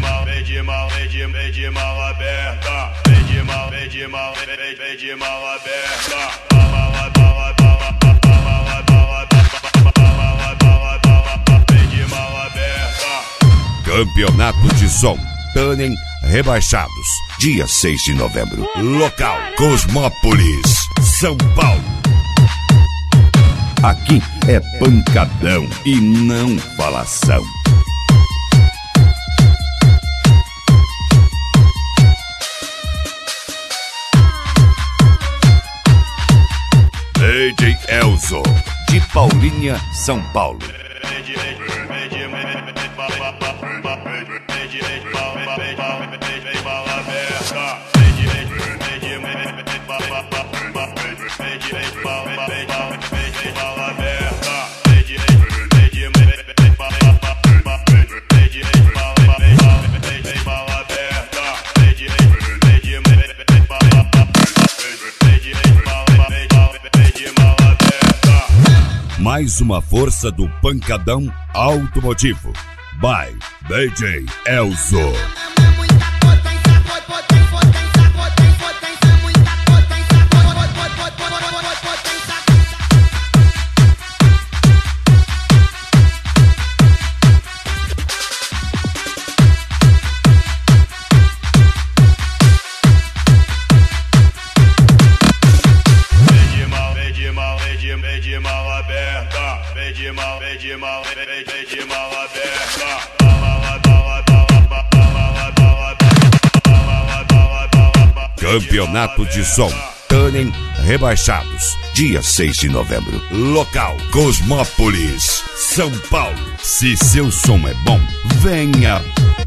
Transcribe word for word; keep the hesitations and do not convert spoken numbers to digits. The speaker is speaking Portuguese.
mal, vem de mal, vem de, vem de mal aberta. Vem de mal, vem de mal, vem, vem de mal aberta. Bala, bala, bala, bala, bala, bala, bala, bala, vem de mal aberta. Campeonato de Som Tannen Rebaixados, dia seis de novembro. Local Cosmópolis, São Paulo. Aqui é pancadão e não falação. D J Elzo, de Paulinha, São Paulo. Mais uma força do pancadão automotivo. By D J Elzo. Vem de mal aberta, vem de mal, vem de mal, vem, vem de mal aberta. Campeonato de Som Tannen Rebaixados, dia seis de novembro. Local Cosmópolis, São Paulo. Se seu som é bom, venha